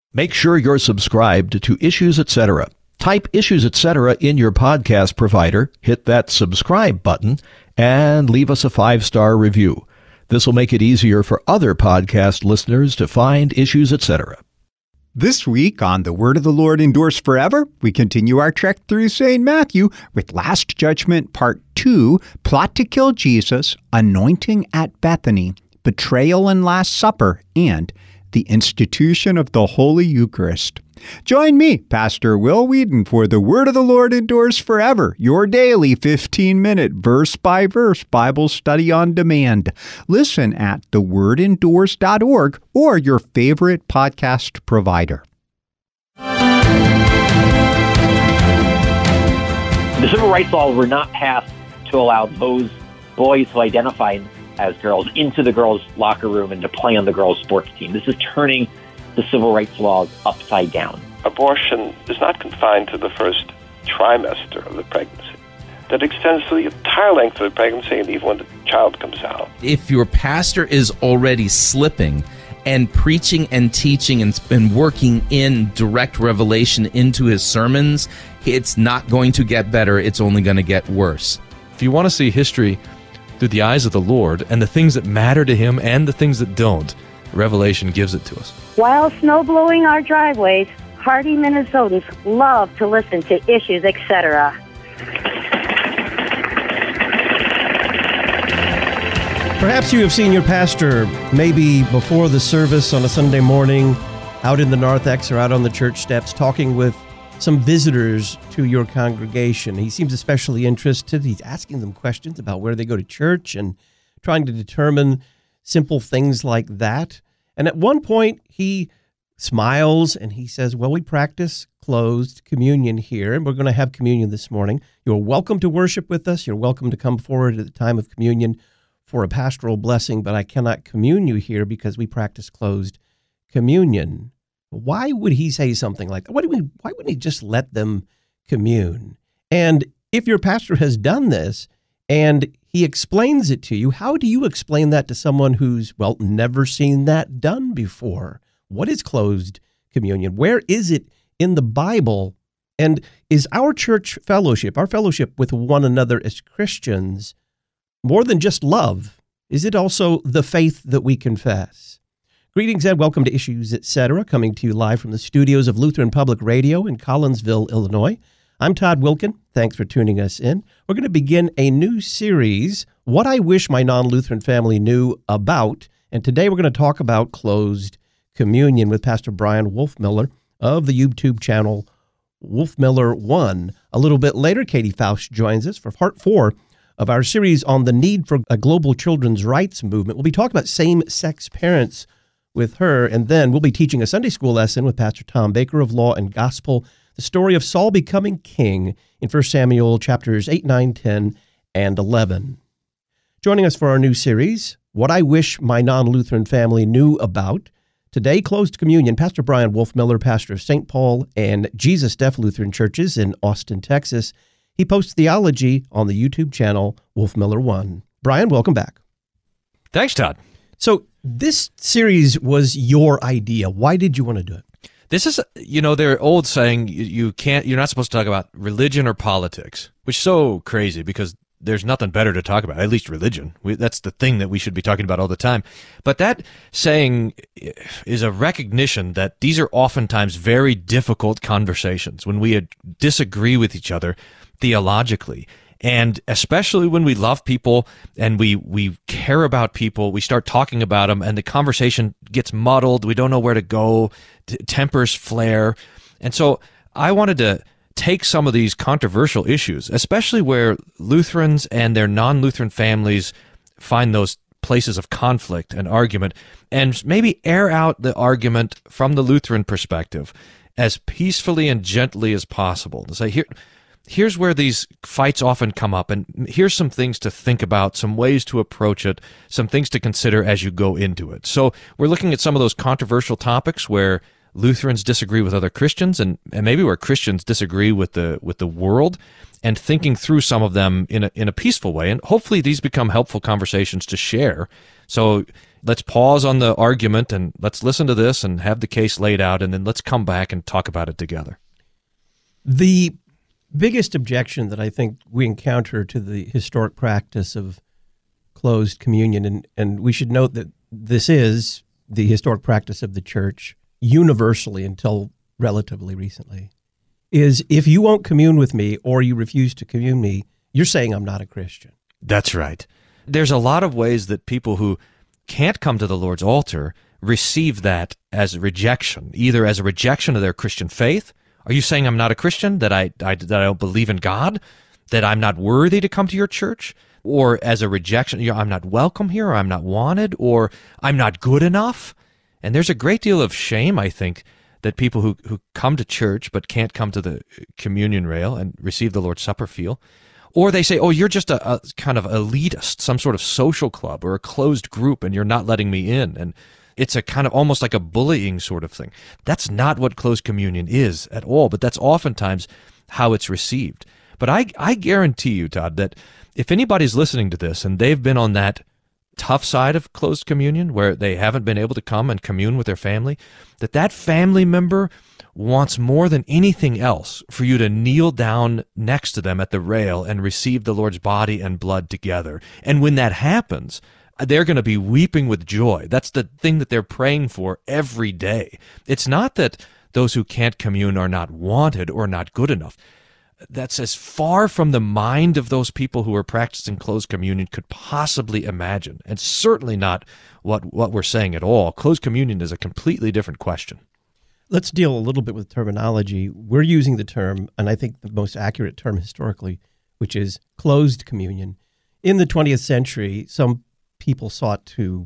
Make sure you're subscribed to Issues Etc. Type Issues Etc. in your podcast provider, hit that subscribe button, and leave us a 5-star review. This will make it easier for other podcast listeners to find Issues Etc. This week on The Word of the Lord Endures Forever, we continue our trek through St. Matthew with Last Judgment Part 2, Plot to Kill Jesus, Anointing at Bethany, Betrayal and Last Supper, and the Institution of the Holy Eucharist. Join me, Pastor Will Wheaton, for The Word of the Lord Endures Forever, your daily 15-minute verse-by-verse Bible study on demand. Listen at thewordendures.org or your favorite podcast provider. The civil rights laws were not passed to allow those boys who identify as girls into the girls' locker room and to play on the girls' sports team. This is turning the civil rights laws upside down. Abortion is not confined to the first trimester of the pregnancy. That extends to the entire length of the pregnancy and even when the child comes out. If your pastor is already slipping and preaching and teaching and working in direct revelation into his sermons, it's not going to get better. It's only going to get worse. If you want to see history through the eyes of the Lord and the things that matter to him and the things that don't, Revelation gives it to us. While snow blowing our driveways, hardy Minnesotans love to listen to Issues Etc. Perhaps you have seen your pastor maybe before the service on a Sunday morning out in the narthex or out on the church steps talking with some visitors to your congregation. He seems especially interested. He's asking them questions about where they go to church and trying to determine simple things like that. And at one point, he smiles and he says, well, we practice closed communion here, and we're going to have communion this morning. You're welcome to worship with us. You're welcome to come forward at the time of communion for a pastoral blessing, but I cannot commune you here because we practice closed communion. Why would he say something like that? Why wouldn't he just let them commune? And if your pastor has done this and he explains it to you, how do you explain that to someone who's, well, never seen that done before? What is closed communion? Where is it in the Bible? And is our church fellowship, our fellowship with one another as Christians, more than just love? Is it also the faith that we confess? Greetings and welcome to Issues Etc., coming to you live from the studios of Lutheran Public Radio in Collinsville, Illinois. I'm Todd Wilkin. Thanks for tuning us in. We're going to begin a new series, What I Wish My Non-Lutheran Family Knew About, and today we're going to talk about closed communion with Pastor Brian Wolfmiller of the YouTube channel Wolfmiller 1. A little bit later, Katie Faust joins us for part 4 of our series on the need for a global children's rights movement. We'll be talking about same-sex parents with her, and then we'll be teaching a Sunday school lesson with Pastor Tom Baker of Law and Gospel, the story of Saul becoming king in 1 Samuel chapters 8, 9, 10, and 11. Joining us for our new series, What I Wish My Non-Lutheran Family Knew About, today, closed communion, Pastor Brian Wolfmiller, pastor of St. Paul and Jesus Deaf Lutheran Churches in Austin, Texas. He posts theology on the YouTube channel Wolfmiller 1. Brian, welcome back. Thanks, Todd. So this series was your idea. Why did you want to do it? This is, their old saying, you're not supposed to talk about religion or politics, which is so crazy because there's nothing better to talk about, at least religion. That's the thing that we should be talking about all the time. But that saying is a recognition that these are oftentimes very difficult conversations when we disagree with each other theologically. And especially when we love people and we care about people, we start talking about them and the conversation gets muddled. We don't know where to go. Tempers flare. And so I wanted to take some of these controversial issues, especially where Lutherans and their non-Lutheran families find those places of conflict and argument, and maybe air out the argument from the Lutheran perspective as peacefully and gently as possible. To say, here's where these fights often come up, and here's some things to think about, some ways to approach it, some things to consider as you go into it. So we're looking at some of those controversial topics where Lutherans disagree with other Christians, and maybe where Christians disagree with the world, and thinking through some of them in a peaceful way. And hopefully these become helpful conversations to share. So let's pause on the argument and let's listen to this and have the case laid out, and then let's come back and talk about it together. The biggest objection that I think we encounter to the historic practice of closed communion, and we should note that this is the historic practice of the church universally until relatively recently, is if you won't commune with me or you refuse to commune me, you're saying I'm not a Christian. That's right. There's a lot of ways that people who can't come to the Lord's altar receive that as rejection, either as a rejection of their Christian faith. Are you saying I'm not a Christian, that I don't believe in God, that I'm not worthy to come to your church? Or as a rejection, I'm not welcome here, or I'm not wanted, or I'm not good enough? And there's a great deal of shame, I think, that people who come to church but can't come to the communion rail and receive the Lord's Supper feel. Or they say, oh, you're just a kind of elitist, some sort of social club or a closed group, and you're not letting me in. And it's a kind of almost like a bullying sort of thing. That's not what closed communion is at all, but that's oftentimes how it's received. But I guarantee you, Todd, that if anybody's listening to this and they've been on that tough side of closed communion where they haven't been able to come and commune with their family, that family member wants more than anything else for you to kneel down next to them at the rail and receive the Lord's body and blood together. And when that happens, they're going to be weeping with joy. That's the thing that they're praying for every day. It's not that those who can't commune are not wanted or not good enough. That's as far from the mind of those people who are practicing closed communion could possibly imagine, and certainly not what we're saying at all. Closed communion is a completely different question. Let's deal a little bit with terminology. We're using the term, and I think the most accurate term historically, which is closed communion. In the 20th century, some people sought to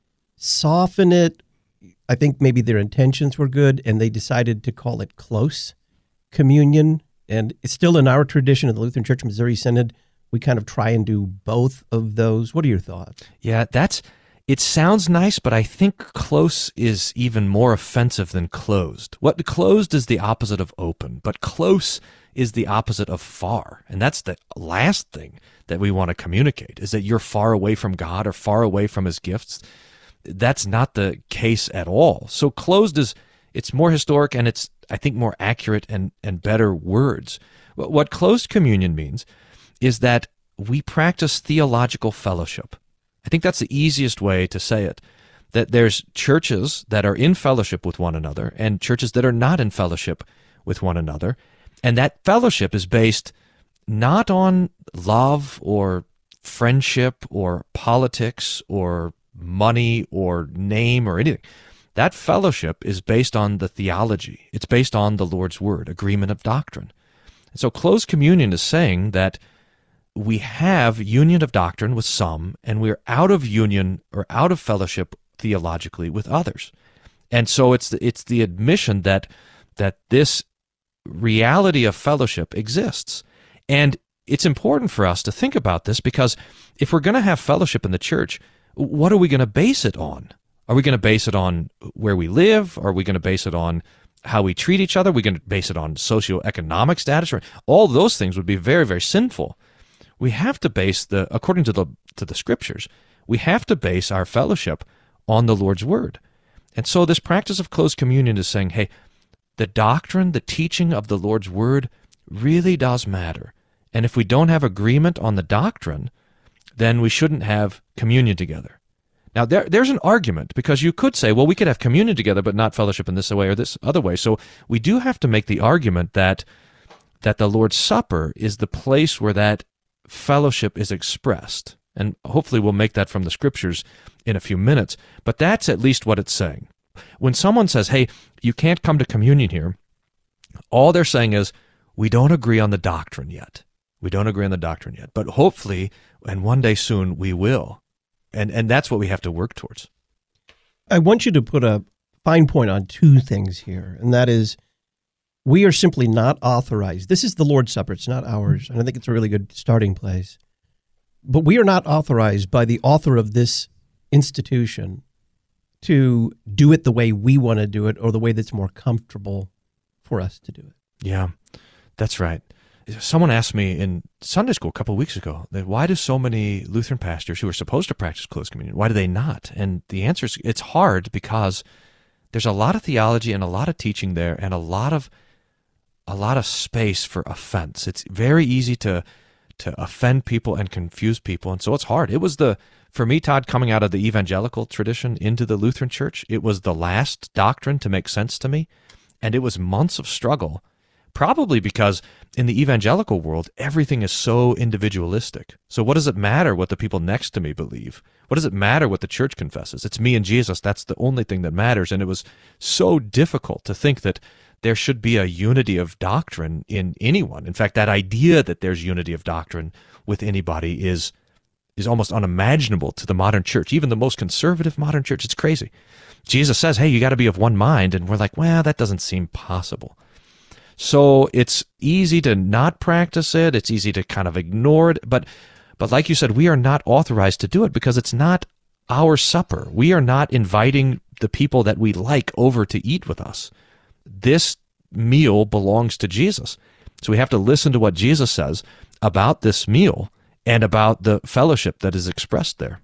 soften it. I think maybe their intentions were good, and they decided to call it close communion. And it's still in our tradition of the Lutheran Church Missouri Synod. We kind of try and do both of those. What are your thoughts? Yeah, it sounds nice, but I think close is even more offensive than closed. What closed is the opposite of open, but close is the opposite of far. And that's the last thing that we want to communicate, is that you're far away from God or far away from his gifts. That's not the case at all. So closed it's more historic, and it's, I think, more accurate and better words. What closed communion means is that we practice theological fellowship. I think that's the easiest way to say it, that there's churches that are in fellowship with one another and churches that are not in fellowship with one another. And that fellowship is based not on love or friendship or politics or money or name or anything. That fellowship is based on the theology. It's based on the Lord's Word, agreement of doctrine. And so closed communion is saying that we have union of doctrine with some, and we're out of union or out of fellowship theologically with others. And so it's the admission that this reality of fellowship exists. And it's important for us to think about this, because if we're going to have fellowship in the church, what are we going to base it on? Are we going to base it on where we live? Are we going to base it on how we treat each other? Are we going to base it on socioeconomic status? All those things would be very, very sinful. We have to base according to the Scriptures, we have to base our fellowship on the Lord's Word. And so this practice of closed communion is saying, hey, the doctrine, the teaching of the Lord's Word really does matter. And if we don't have agreement on the doctrine, then we shouldn't have communion together. Now, there's an argument, because you could say, well, we could have communion together but not fellowship in this way or this other way. So we do have to make the argument that the Lord's Supper is the place where that fellowship is expressed. And hopefully we'll make that from the Scriptures in a few minutes. But that's at least what it's saying. When someone says, hey, you can't come to communion here, all they're saying is, we don't agree on the doctrine yet. We don't agree on the doctrine yet. But hopefully, and one day soon, we will. And that's what we have to work towards. I want you to put a fine point on two things here, and that is, we are simply not authorized. This is the Lord's Supper. It's not ours, and I think it's a really good starting place. But we are not authorized by the author of this institution to do it the way we want to do it or the way that's more comfortable for us to do it. Yeah, that's right. Someone asked me in Sunday school a couple of weeks ago, why do so many Lutheran pastors who are supposed to practice close communion, why do they not? And the answer is it's hard because there's a lot of theology and a lot of teaching there and a lot of space for offense. It's very easy to offend people and confuse people, and so it's hard. It was for me, Todd, coming out of the evangelical tradition into the Lutheran Church, it was the last doctrine to make sense to me, and it was months of struggle, probably because in the evangelical world, everything is so individualistic. So what does it matter what the people next to me believe? What does it matter what the church confesses? It's me and Jesus. That's the only thing that matters, and it was so difficult to think that there should be a unity of doctrine in anyone. In fact, that idea that there's unity of doctrine with anybody is almost unimaginable to the modern church, even the most conservative modern church. It's crazy. Jesus says, hey, you got to be of one mind, and we're like, well, that doesn't seem possible. So it's easy to not practice it. It's easy to kind of ignore it. But like you said, we are not authorized to do it because it's not our supper. We are not inviting the people that we like over to eat with us. This meal belongs to Jesus. So we have to listen to what Jesus says about this meal and about the fellowship that is expressed there.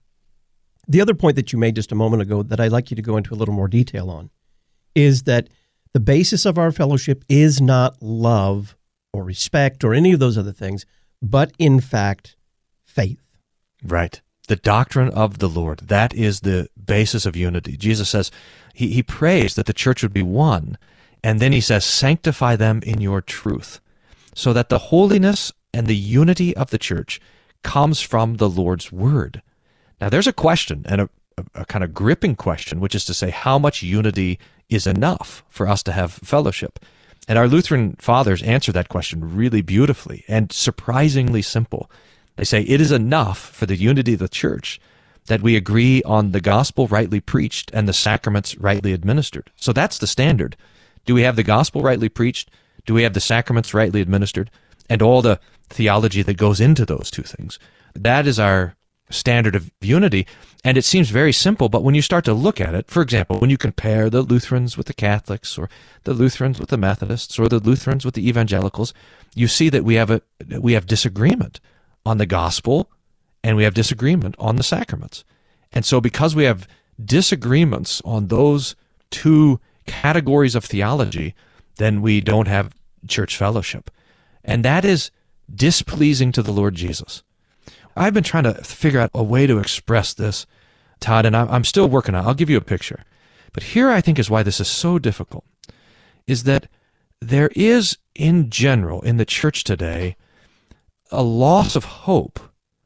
The other point that you made just a moment ago that I'd like you to go into a little more detail on is that the basis of our fellowship is not love or respect or any of those other things, but in fact, faith. Right. The doctrine of the Lord, that is the basis of unity. Jesus says, he prays that the church would be one, and then he says, sanctify them in your truth, so that the holiness and the unity of the church comes from the Lord's word. Now, there's a question, and a kind of gripping question, which is to say, how much unity is enough for us to have fellowship? And our Lutheran fathers answer that question really beautifully and surprisingly simple. They say, it is enough for the unity of the church that we agree on the gospel rightly preached and the sacraments rightly administered. So that's the standard. Do we have the gospel rightly preached? Do we have the sacraments rightly administered? And all the theology that goes into those two things. That is our standard of unity, and it seems very simple, but when you start to look at it, for example, when you compare the Lutherans with the Catholics, or the Lutherans with the Methodists, or the Lutherans with the evangelicals, you see that we have disagreement on the gospel, and we have disagreement on the sacraments. And so because we have disagreements on those two categories of theology, then we don't have church fellowship. And that is displeasing to the Lord Jesus. I've been trying to figure out a way to express this, Todd, and I'm still working on it. I'll give you a picture. But here I think is why this is so difficult, is that there is, in general, in the church today, a loss of hope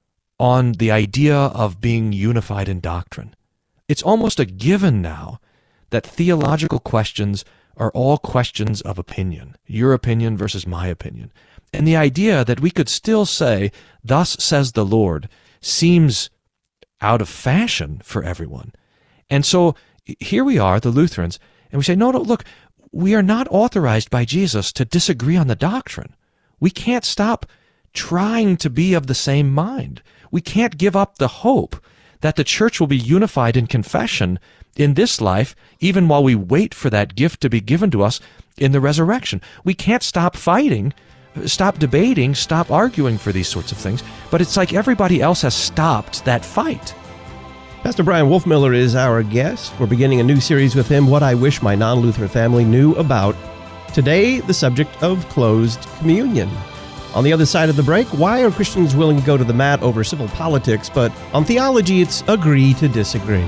on the idea of being unified in doctrine. It's almost a given now that theological questions are all questions of opinion, your opinion versus my opinion. And the idea that we could still say, thus says the Lord, seems out of fashion for everyone. And so here we are, the Lutherans, and we say, no, look, we are not authorized by Jesus to disagree on the doctrine. We can't stop trying to be of the same mind. We can't give up the hope that the church will be unified in confession in this life, even while we wait for that gift to be given to us in the resurrection. We can't stop fighting, stop debating, stop arguing for these sorts of things, but it's like everybody else has stopped that fight. Pastor Brian Wolfmueller is our guest. We're beginning a new series with him, What I Wish My Non-Lutheran Family Knew About. Today, the subject of closed communion. On the other side of the break, why are Christians willing to go to the mat over civil politics, but on theology, it's agree to disagree.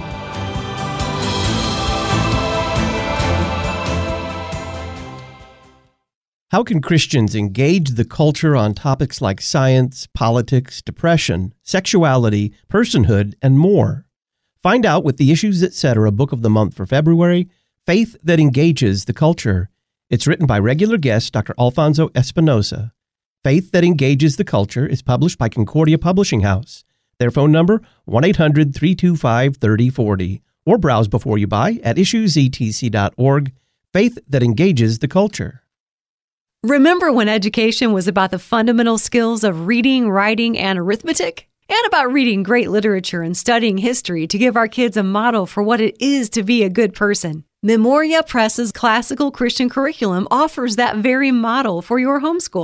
How can Christians engage the culture on topics like science, politics, depression, sexuality, personhood, and more? Find out with the Issues Etc. Book of the Month for February, Faith That Engages the Culture. It's written by regular guest Dr. Alfonso Espinosa. Faith That Engages the Culture is published by Concordia Publishing House. Their phone number, 1-800-325-3040. Or browse before you buy at issuesetc.org. Faith That Engages the Culture. Remember when education was about the fundamental skills of reading, writing, and arithmetic? And about reading great literature and studying history to give our kids a model for what it is to be a good person. Memoria Press's classical Christian curriculum offers that very model for your homeschool.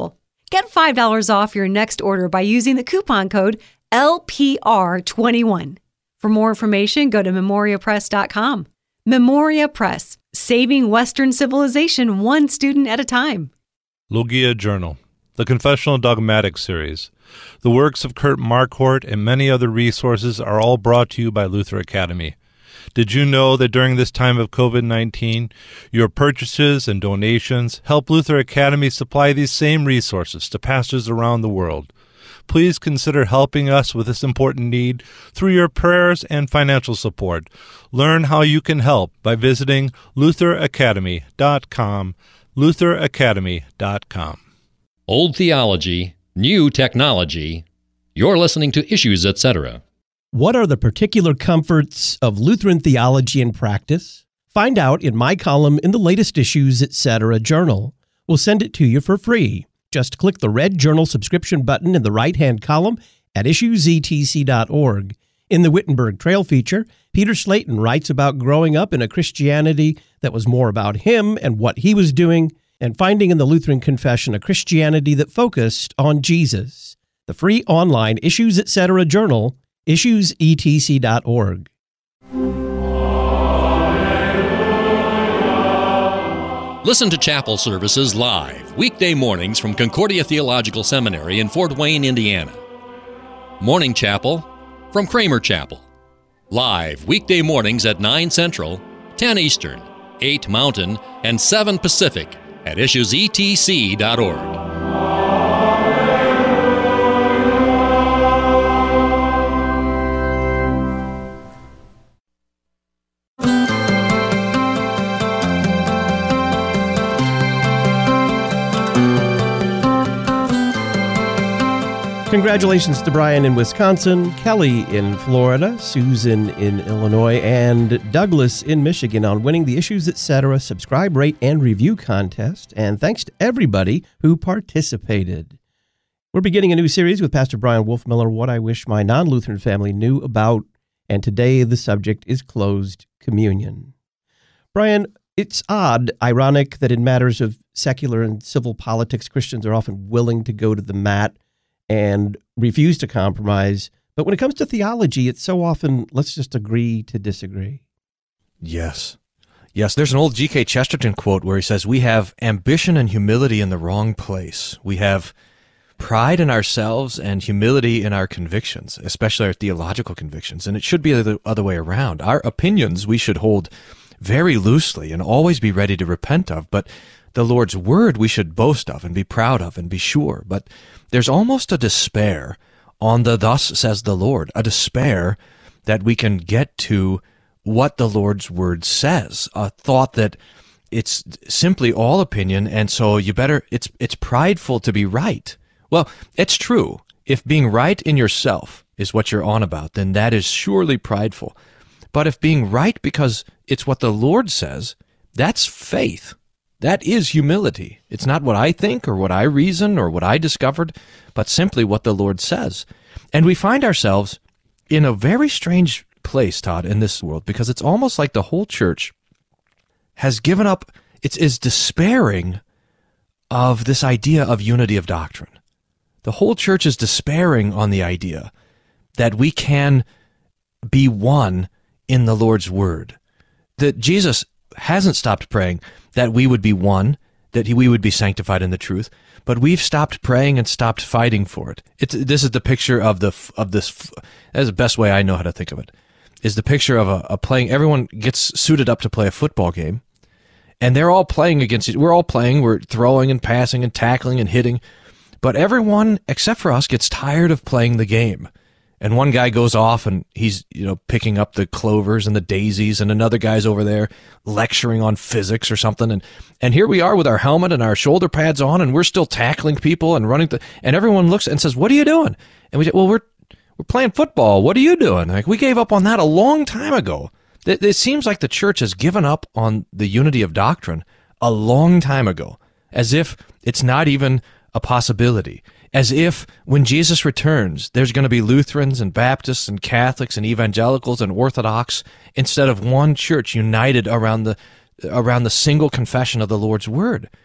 Get $5 off your next order by using the coupon code LPR21. For more information, go to memoriapress.com. Memoria Press, saving Western civilization one student at a time. Logia Journal, the Confessional Dogmatic Series. The works of Kurt Marquardt and many other resources are all brought to you by Luther Academy. Did you know that during this time of COVID-19, your purchases and donations help Luther Academy supply these same resources to pastors around the world? Please consider helping us with this important need through your prayers and financial support. Learn how you can help by visiting lutheracademy.com, lutheracademy.com. Old theology, new technology. You're listening to Issues, Etc. What are the particular comforts of Lutheran theology and practice? Find out in my column in the latest Issues, Etc. journal. We'll send it to you for free. Just click the red journal subscription button in the right-hand column at issuesetc.org. In the Wittenberg Trail feature, Peter Slayton writes about growing up in a Christianity that was more about him and what he was doing, and finding in the Lutheran Confession a Christianity that focused on Jesus. The free online Issues, Etc. journal, issuesetc.org. Listen to chapel services live, weekday mornings from Concordia Theological Seminary in Fort Wayne, Indiana. Morning Chapel from Kramer Chapel. Live weekday mornings at 9 Central, 10 Eastern, 8 Mountain, and 7 Pacific at issuesetc.org. Congratulations to Brian in Wisconsin, Kelly in Florida, Susan in Illinois, and Douglas in Michigan on winning the Issues, Etc. subscribe, rate, and review contest. And thanks to everybody who participated. We're beginning a new series with Pastor Brian Wolfmiller, What I Wish My Non-Lutheran Family Knew About, and today the subject is closed communion. Brian, it's odd, ironic, that in matters of secular and civil politics, Christians are often willing to go to the mat and refuse to compromise. But when it comes to theology, it's so often, let's just agree to disagree. Yes. Yes, there's an old G.K. Chesterton quote where he says, we have ambition and humility in the wrong place. We have pride in ourselves and humility in our convictions, especially our theological convictions. And it should be the other way around. Our opinions we should hold very loosely and always be ready to repent of. But the Lord's word we should boast of and be proud of and be sure. But there's almost a despair on the thus says the Lord, a despair that we can get to what the Lord's word says, a thought that it's simply all opinion, and so you better, it's prideful to be right. Well, it's true. If being right in yourself is what you're on about, then that is surely prideful. But if being right because it's what the Lord says, that's faith. That is humility. It's not what I think or what I reason or what I discovered, but simply what the Lord says. And we find ourselves in a very strange place, Todd, in this world, because it's almost like the whole church has given up, is despairing of this idea of unity of doctrine. The whole church is despairing on the idea that we can be one in the Lord's word. That Jesus hasn't stopped praying that we would be one, that we would be sanctified in the truth, but we've stopped praying and stopped fighting for it. This is the picture of this. That's the best way I know how to think of it. Is the picture of a playing. Everyone gets suited up to play a football game, and they're all playing against it. We're all playing. We're throwing and passing and tackling and hitting, but everyone except for us gets tired of playing the game. And one guy goes off and he's, picking up the clovers and the daisies, and another guy's over there lecturing on physics or something. And here we are with our helmet and our shoulder pads on, and we're still tackling people and running. And everyone looks and says, "What are you doing?" And we say, "Well, we're playing football. What are you doing?" Like, we gave up on that a long time ago. It seems like the church has given up on the unity of doctrine a long time ago, as if it's not even a possibility. As if when Jesus returns, there's going to be Lutherans and Baptists and Catholics and evangelicals and Orthodox instead of one church united around the single confession of the Lord's word.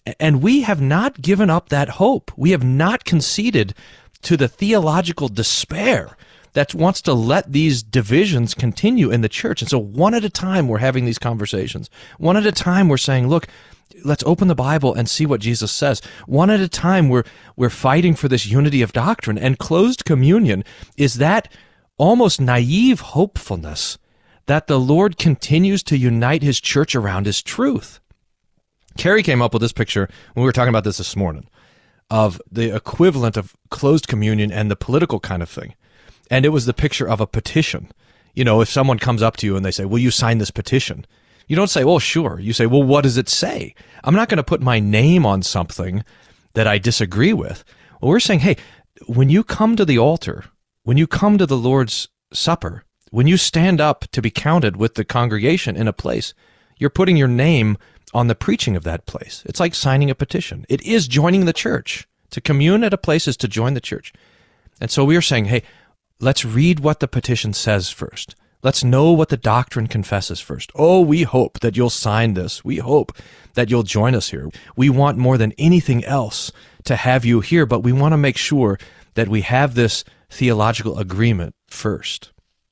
And we have not given up that hope. We have not conceded to the theological despair that wants to let these divisions continue in the church. And so one at a time, we're having these conversations. One at a time, we're saying, look, let's open the Bible and see what Jesus says. One at a time, we're fighting for this unity of doctrine. And closed communion is that almost naive hopefulness that the Lord continues to unite his church around his truth. Carrie came up with this picture when we were talking about this morning of the equivalent of closed communion and the political kind of thing. And it was the picture of a petition. You know, if someone comes up to you and they say, will you sign this petition? You don't say, oh, sure. You say, well, what does it say? I'm not going to put my name on something that I disagree with. Well, we're saying, hey, when you come to the altar, when you come to the Lord's Supper, when you stand up to be counted with the congregation in a place, you're putting your name on the preaching of that place. It's like signing a petition. It is joining the church. To commune at a place is to join the church. And so we are saying, hey, let's read what the petition says first. Let's know what the doctrine confesses first. Oh, we hope that you'll sign this. We hope that you'll join us here. We want more than anything else to have you here, but we want to make sure that we have this theological agreement first.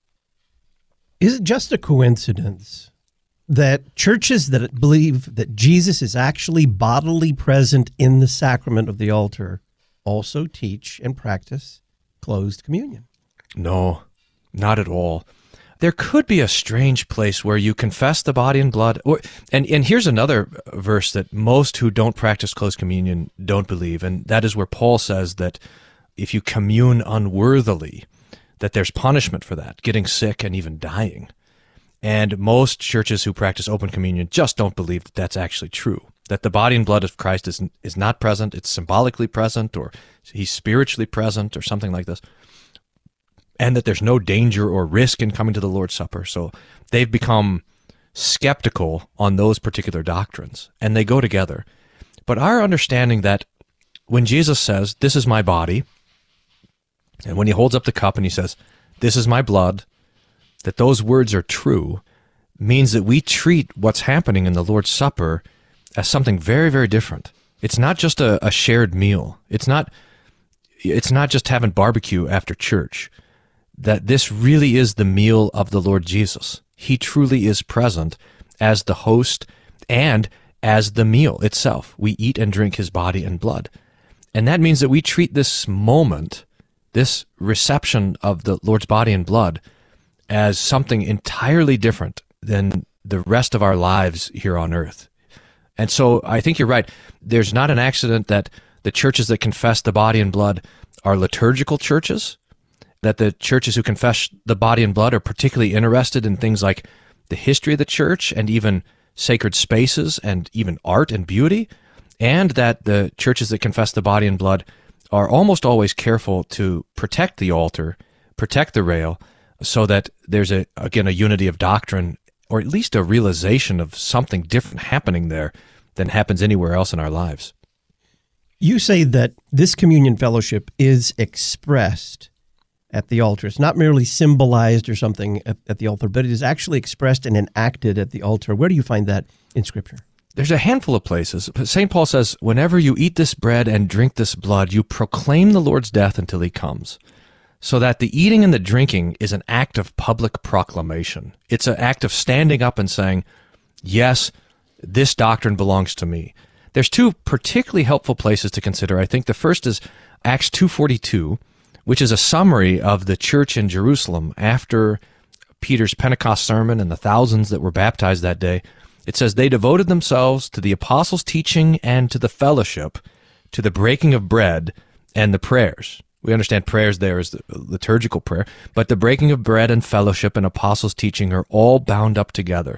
Is it just a coincidence that churches that believe that Jesus is actually bodily present in the sacrament of the altar also teach and practice closed communion? No, not at all. There could be a strange place where you confess the body and blood. And here's another verse that most who don't practice closed communion don't believe, and that is where Paul says that if you commune unworthily, that there's punishment for that, getting sick and even dying. And most churches who practice open communion just don't believe that that's actually true, that the body and blood of Christ is not present, it's symbolically present, or he's spiritually present, or something like this, and that there's no danger or risk in coming to the Lord's Supper. So they've become skeptical on those particular doctrines, and they go together. But our understanding that when Jesus says, this is my body, and when he holds up the cup and he says, this is my blood, that those words are true, means that we treat what's happening in the Lord's Supper as something very, very different. It's not just a shared meal. It's not just having barbecue after church. That this really is the meal of the Lord Jesus. He truly is present as the host and as the meal itself. We eat and drink his body and blood. And that means that we treat this moment, this reception of the Lord's body and blood, as something entirely different than the rest of our lives here on earth. And so I think you're right. There's not an accident that the churches that confess the body and blood are liturgical churches, that the churches who confess the body and blood are particularly interested in things like the history of the church and even sacred spaces and even art and beauty, and that the churches that confess the body and blood are almost always careful to protect the altar, protect the rail, so that there's a unity of doctrine, or at least a realization of something different happening there than happens anywhere else in our lives. You say that this communion fellowship is expressed at the altar. It's not merely symbolized or something at the altar, but it is actually expressed and enacted at the altar. Where do you find that in Scripture? There's a handful of places. St. Paul says, whenever you eat this bread and drink this blood, you proclaim the Lord's death until he comes. So that the eating and the drinking is an act of public proclamation. It's an act of standing up and saying, yes, this doctrine belongs to me. There's two particularly helpful places to consider. I think the first is Acts 2:42, which is a summary of the church in Jerusalem after Peter's Pentecost sermon and the thousands that were baptized that day. It says, they devoted themselves to the apostles' teaching and to the fellowship, to the breaking of bread and the prayers. We understand prayers there as the liturgical prayer, but the breaking of bread and fellowship and apostles' teaching are all bound up together.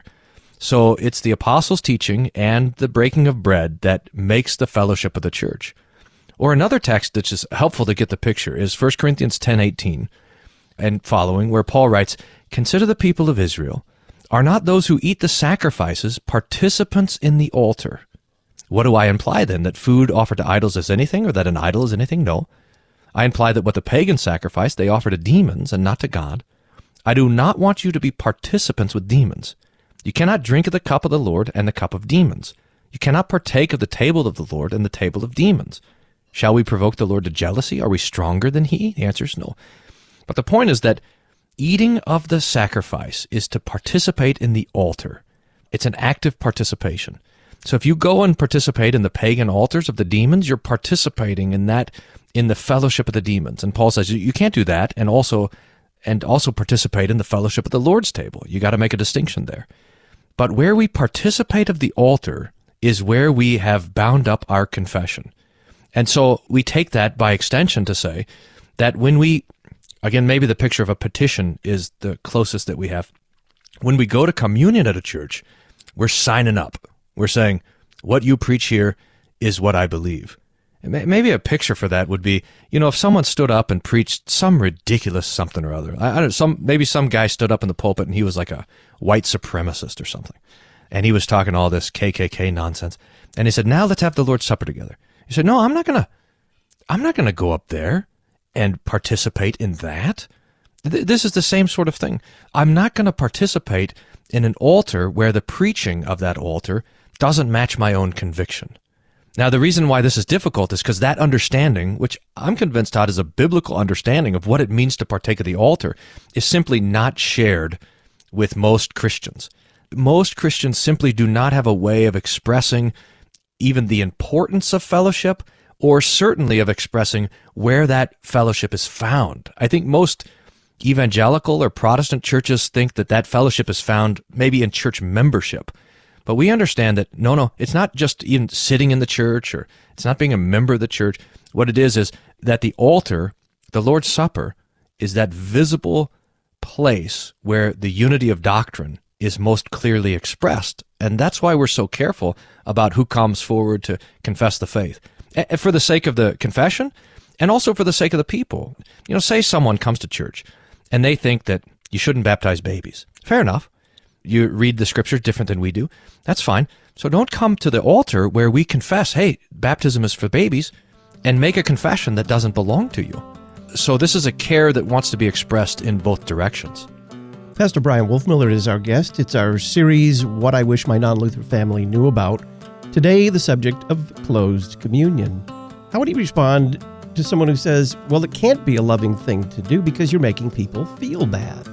So it's the apostles' teaching and the breaking of bread that makes the fellowship of the church. Or another text that's just helpful to get the picture is 1 Corinthians 10:18 and following, where Paul writes, consider the people of Israel. Are not those who eat the sacrifices participants in the altar? What do I imply then? That food offered to idols is anything, or that an idol is anything? No. I imply that what the pagans sacrifice, they offer to demons and not to God. I do not want you to be participants with demons. You cannot drink of the cup of the Lord and the cup of demons. You cannot partake of the table of the Lord and the table of demons. Shall we provoke the Lord to jealousy? Are we stronger than he? The answer is no. But the point is that eating of the sacrifice is to participate in the altar. It's an active participation. So if you go and participate in the pagan altars of the demons, you're participating in that, in the fellowship of the demons. And Paul says you can't do that and also participate in the fellowship of the Lord's table. You got to make a distinction there. But where we participate of the altar is where we have bound up our confession. And so we take that by extension to say that when we, again, maybe the picture of a petition is the closest that we have. When we go to communion at a church, we're signing up. We're saying, what you preach here is what I believe. And maybe a picture for that would be, if someone stood up and preached some ridiculous something or other. I don't know, maybe some guy stood up in the pulpit and he was like a white supremacist or something. And he was talking all this KKK nonsense. And he said, now let's have the Lord's Supper together. He said, no, I'm not gonna go up there and participate in that. This is the same sort of thing. I'm not going to participate in an altar where the preaching of that altar doesn't match my own conviction. Now, the reason why this is difficult is because that understanding, which I'm convinced, Todd, is a biblical understanding of what it means to partake of the altar, is simply not shared with most Christians. Most Christians simply do not have a way of expressing even the importance of fellowship, or certainly of expressing where that fellowship is found. I think most evangelical or Protestant churches think that fellowship is found maybe in church membership. But we understand that, no, it's not just even sitting in the church, or it's not being a member of the church. What it is that the altar, the Lord's Supper, is that visible place where the unity of doctrine is most clearly expressed. And that's why we're so careful about who comes forward to confess the faith. For the sake of the confession, and also for the sake of the people. Say someone comes to church, and they think that you shouldn't baptize babies. Fair enough. You read the scriptures different than we do. That's fine. So don't come to the altar where we confess, hey, baptism is for babies, and make a confession that doesn't belong to you. So this is a care that wants to be expressed in both directions. Pastor Brian Wolfmueller is our guest. It's our series, What I Wish My Non-Luther Family Knew About. Today, the subject of closed communion. How would he respond to someone who says, well, it can't be a loving thing to do because you're making people feel bad?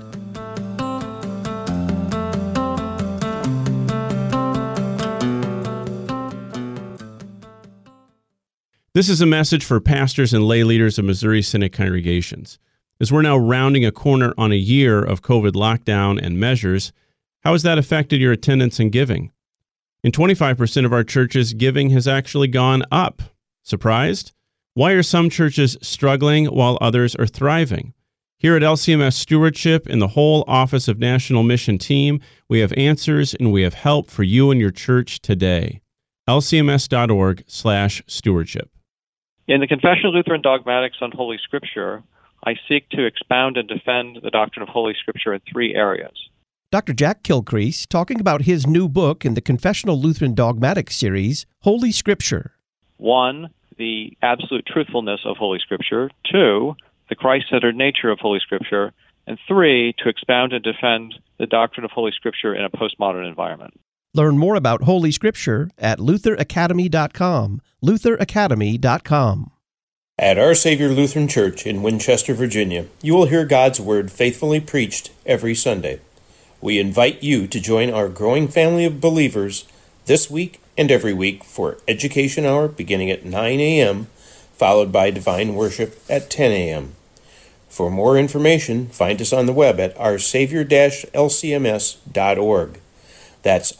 This is a message for pastors and lay leaders of Missouri Synod congregations. As we're now rounding a corner on a year of COVID lockdown and measures, how has that affected your attendance and giving? In 25% of our churches, giving has actually gone up. Surprised? Why are some churches struggling while others are thriving? Here at LCMS Stewardship and the whole Office of National Mission team, we have answers and we have help for you and your church today. lcms.org/stewardship. In the Confession of Lutheran Dogmatics on Holy Scripture, I seek to expound and defend the doctrine of Holy Scripture in 3 areas. Dr. Jack Kilcrease talking about his new book in the Confessional Lutheran Dogmatics series, Holy Scripture. 1, the absolute truthfulness of Holy Scripture. 2, the Christ-centered nature of Holy Scripture. And 3, to expound and defend the doctrine of Holy Scripture in a postmodern environment. Learn more about Holy Scripture at lutheracademy.com, lutheracademy.com. At Our Savior Lutheran Church in Winchester, Virginia, you will hear God's Word faithfully preached every Sunday. We invite you to join our growing family of believers this week and every week for Education Hour beginning at 9 a.m., followed by Divine Worship at 10 a.m. For more information, find us on the web at oursavior-lcms.org. That's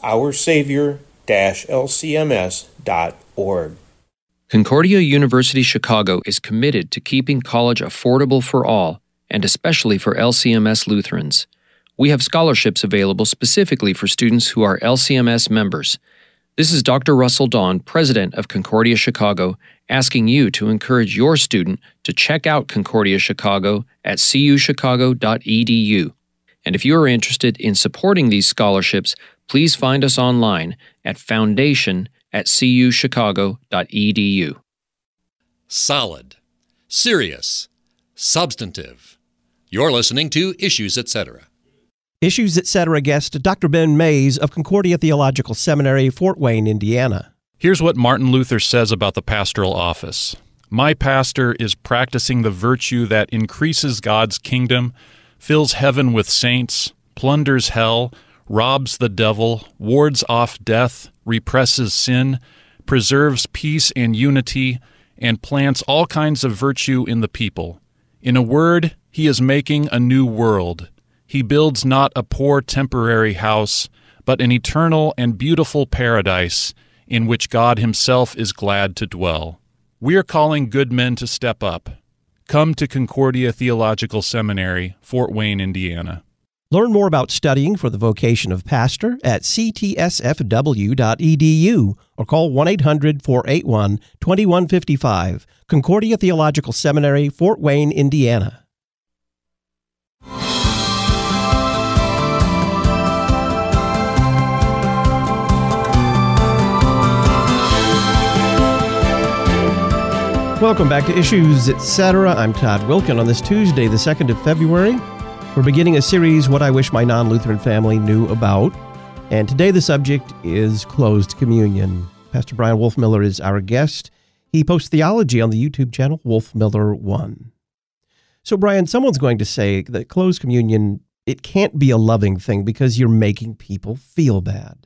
oursavior-lcms.org. Concordia University Chicago is committed to keeping college affordable for all, and especially for LCMS Lutherans. We have scholarships available specifically for students who are LCMS members. This is Dr. Russell Dawn, president of Concordia Chicago, asking you to encourage your student to check out Concordia Chicago at cuchicago.edu. And if you are interested in supporting these scholarships, please find us online at foundation@cuchicago.edu. Solid, serious, substantive. You're listening to Issues, Etc. Issues, Etc. guest Dr. Ben Mays of Concordia Theological Seminary, Fort Wayne, Indiana. Here's what Martin Luther says about the pastoral office. My pastor is practicing the virtue that increases God's kingdom, fills heaven with saints, plunders hell, robs the devil, wards off death, represses sin, preserves peace and unity, and plants all kinds of virtue in the people. In a word, he is making a new world. He builds not a poor temporary house, but an eternal and beautiful paradise in which God himself is glad to dwell. We are calling good men to step up. Come to Concordia Theological Seminary, Fort Wayne, Indiana. Learn more about studying for the vocation of pastor at ctsfw.edu or call 1-800-481-2155. Concordia Theological Seminary, Fort Wayne, Indiana. Welcome back to Issues, Etc. I'm Todd Wilkin. On this Tuesday, the 2nd of February, we're beginning a series, What I Wish My Non-Lutheran Family Knew About. And today the subject is closed communion. Pastor Brian Wolfmiller is our guest. He posts theology on the YouTube channel, Wolfmiller1. So, Brian, someone's going to say that closed communion, it can't be a loving thing because you're making people feel bad.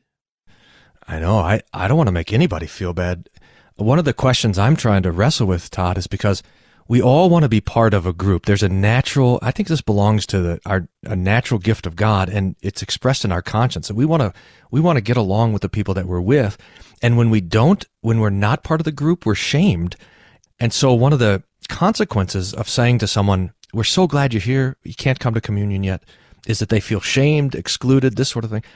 I know. I don't want to make anybody feel bad. One of the questions I'm trying to wrestle with, Todd, is because we all want to be part of a group. There's a natural, I think this belongs to a natural gift of God, and it's expressed in our conscience. And we want to get along with the people that we're with. And when we're not part of the group, we're shamed. And so one of the consequences of saying to someone, we're so glad you're here, you can't come to communion yet, is that they feel shamed, excluded, this sort of thing.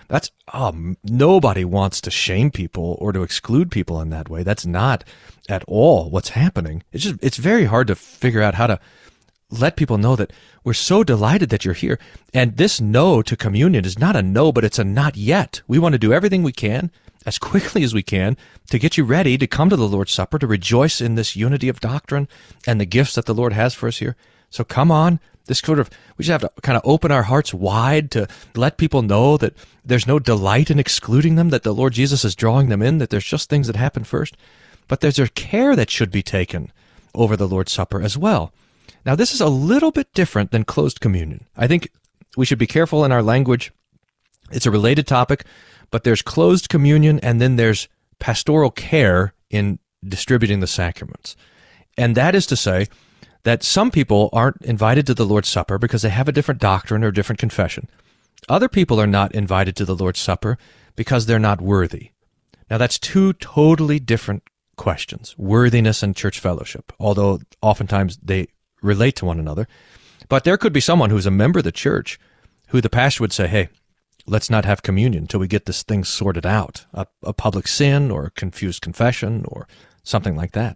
Nobody wants to shame people or to exclude people in that way. That's not at all what's happening. It's very hard to figure out how to let people know that we're so delighted that you're here. And this no to communion is not a no, but it's a not yet. We want to do everything we can, as quickly as we can, to get you ready to come to the Lord's Supper, to rejoice in this unity of doctrine and the gifts that the Lord has for us here. So come on. We just have to kind of open our hearts wide to let people know that there's no delight in excluding them, that the Lord Jesus is drawing them in, that there's just things that happen first. But there's a care that should be taken over the Lord's Supper as well. Now, this is a little bit different than closed communion. I think we should be careful in our language. It's a related topic, but there's closed communion and then there's pastoral care in distributing the sacraments. And that is to say that some people aren't invited to the Lord's Supper because they have a different doctrine or a different confession. Other people are not invited to the Lord's Supper because they're not worthy. Now, that's two totally different questions, worthiness and church fellowship, although oftentimes they relate to one another. But there could be someone who's a member of the church who the pastor would say, hey, let's not have communion until we get this thing sorted out, a public sin or a confused confession or something like that.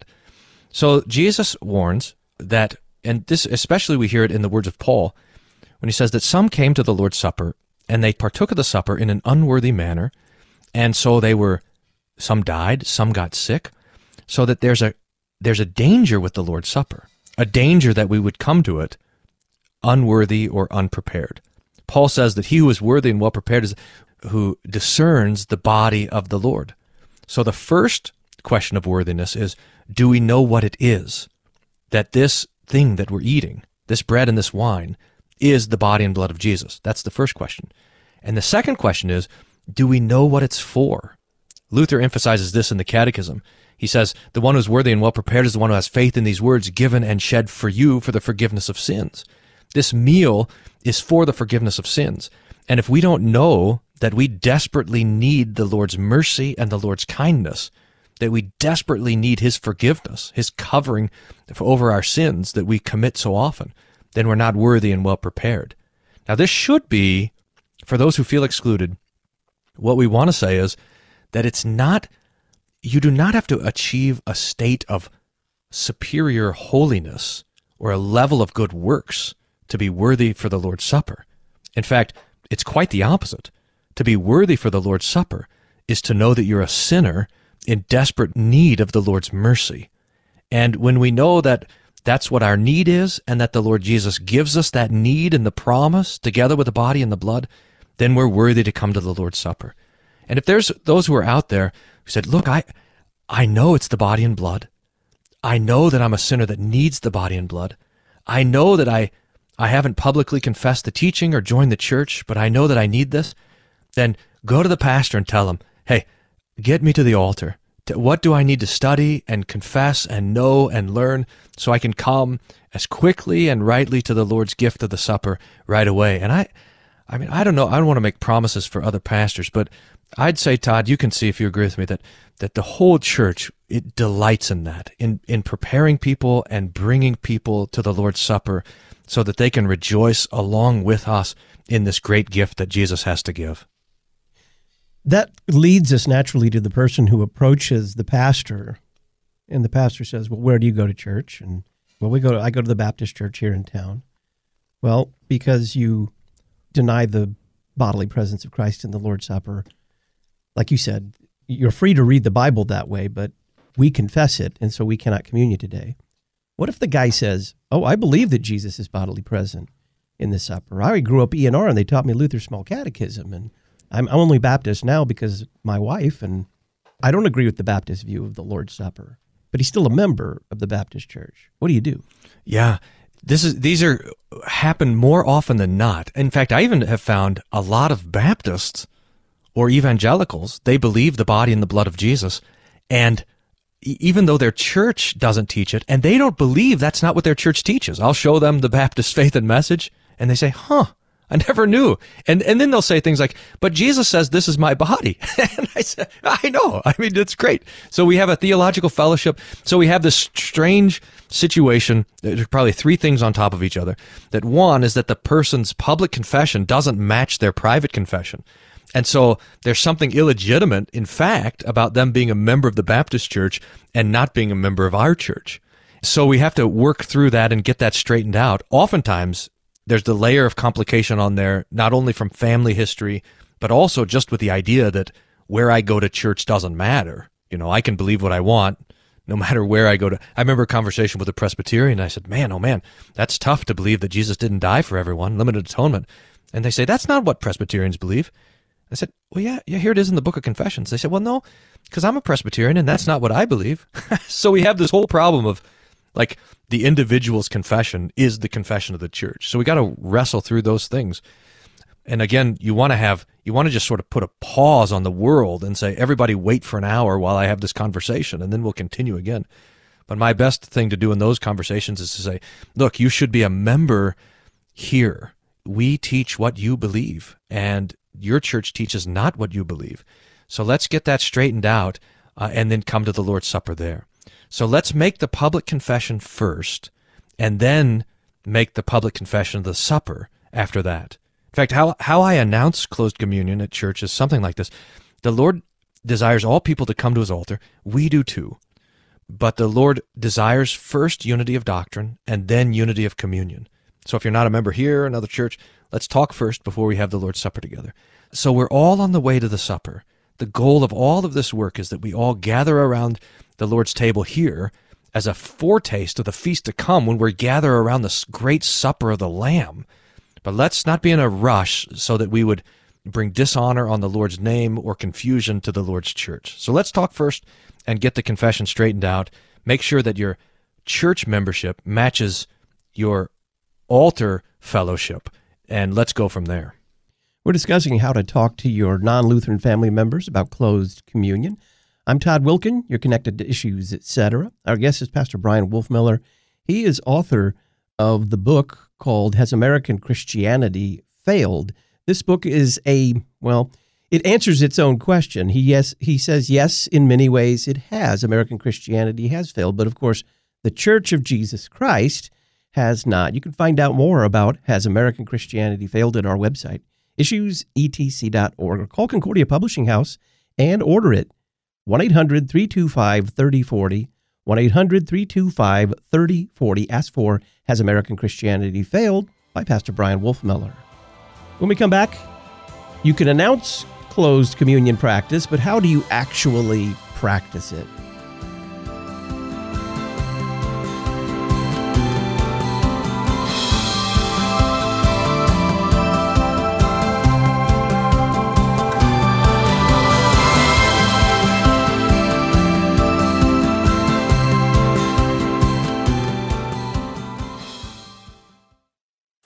So Jesus warns that, and this especially we hear it in the words of Paul, when he says that some came to the Lord's Supper and they partook of the supper in an unworthy manner, and so some died, some got sick, so that there's a danger with the Lord's Supper, a danger that we would come to it unworthy or unprepared. Paul says that he who is worthy and well prepared is who discerns the body of the Lord. So the first question of worthiness is, do we know what it is? That this thing that we're eating, this bread and this wine, is the body and blood of Jesus? That's the first question. And the second question is, do we know what it's for? Luther emphasizes this in the Catechism. He says, the one who's worthy and well prepared is the one who has faith in these words, given and shed for you for the forgiveness of sins. This meal is for the forgiveness of sins. And if we don't know that we desperately need the Lord's mercy and the Lord's kindness, that we desperately need his forgiveness, his covering over our sins that we commit so often, then we're not worthy and well prepared. Now, this should be, for those who feel excluded, what we want to say is that it's not, you do not have to achieve a state of superior holiness or a level of good works to be worthy for the Lord's Supper. In fact, it's quite the opposite. To be worthy for the Lord's Supper is to know that you're a sinner in desperate need of the Lord's mercy. And when we know that that's what our need is, and that the Lord Jesus gives us that need and the promise together with the body and the blood, then we're worthy to come to the Lord's Supper. And if there's those who are out there who said, look, I know it's the body and blood. I know that I'm a sinner that needs the body and blood. I know that I haven't publicly confessed the teaching or joined the church, but I know that I need this. Then go to the pastor and tell him, hey, get me to the altar. What do I need to study and confess and know and learn so I can come as quickly and rightly to the Lord's gift of the supper right away? And I mean, I don't know. I don't want to make promises for other pastors, but I'd say, Todd, you can see if you agree with me that the whole church, it delights in that, in preparing people and bringing people to the Lord's Supper so that they can rejoice along with us in this great gift that Jesus has to give. That leads us naturally to the person who approaches the pastor, and the pastor says, well, where do you go to church? And, well, I go to the Baptist church here in town. Well, because you deny the bodily presence of Christ in the Lord's Supper, like you said, you're free to read the Bible that way, but we confess it, and so we cannot commune today. What if the guy says, oh, I believe that Jesus is bodily present in the supper. I grew up ENR, and they taught me Luther's Small Catechism, and I'm only Baptist now because my wife, and I don't agree with the Baptist view of the Lord's Supper, but he's still a member of the Baptist church. What do you do? Yeah, these happen more often than not. In fact, I even have found a lot of Baptists or evangelicals, they believe the body and the blood of Jesus, and even though their church doesn't teach it, and they don't believe that's not what their church teaches. I'll show them the Baptist faith and message, and they say, I never knew. And then they'll say things like, but Jesus says this is my body. And I said, I know. I mean, it's great. So we have a theological fellowship. So we have this strange situation. There's probably three things on top of each other. That one is that the person's public confession doesn't match their private confession. And so there's something illegitimate, in fact, about them being a member of the Baptist church and not being a member of our church. So we have to work through that and get that straightened out. Oftentimes, there's the layer of complication on there, not only from family history, but also just with the idea that where I go to church doesn't matter. You know, I can believe what I want no matter where I go to. I remember a conversation with a Presbyterian, and I said, man, oh man, that's tough to believe that Jesus didn't die for everyone, limited atonement. And they say, that's not what Presbyterians believe. I said, well, yeah, here it is in the Book of Confessions. They said, well, no, because I'm a Presbyterian, and that's not what I believe. So we have this whole problem of, like, the individual's confession is the confession of the church. So we got to wrestle through those things. And again, you want to just sort of put a pause on the world and say, everybody wait for an hour while I have this conversation, and then we'll continue again. But my best thing to do in those conversations is to say, look, you should be a member here. We teach what you believe, and your church teaches not what you believe. So let's get that straightened out and then come to the Lord's Supper there. So let's make the public confession first, and then make the public confession of the supper after that. In fact, how I announce closed communion at church is something like this. The Lord desires all people to come to his altar. We do too. But the Lord desires first unity of doctrine and then unity of communion. So if you're not a member here, another church, let's talk first before we have the Lord's Supper together. So we're all on the way to the supper. The goal of all of this work is that we all gather around the Lord's table here as a foretaste of the feast to come when we gather around this great supper of the Lamb. But let's not be in a rush so that we would bring dishonor on the Lord's name or confusion to the Lord's church. So let's talk first and get the confession straightened out. Make sure that your church membership matches your altar fellowship, and let's go from there. We're discussing how to talk to your non-Lutheran family members about closed communion. I'm Todd Wilkin. You're connected to Issues, Etc. Our guest is Pastor Brian Wolfmueller. He is author of the book called Has American Christianity Failed? This book is it answers its own question. He says, yes, in many ways it has. American Christianity has failed, but of course, the Church of Jesus Christ has not. You can find out more about Has American Christianity Failed at our website, issuesetc.org, or call Concordia Publishing House and order it. 1-800-325-3040, 1-800-325-3040. Ask for Has American Christianity Failed? By Pastor Brian Wolfmueller. When we come back, you can announce closed communion practice, but how do you actually practice it?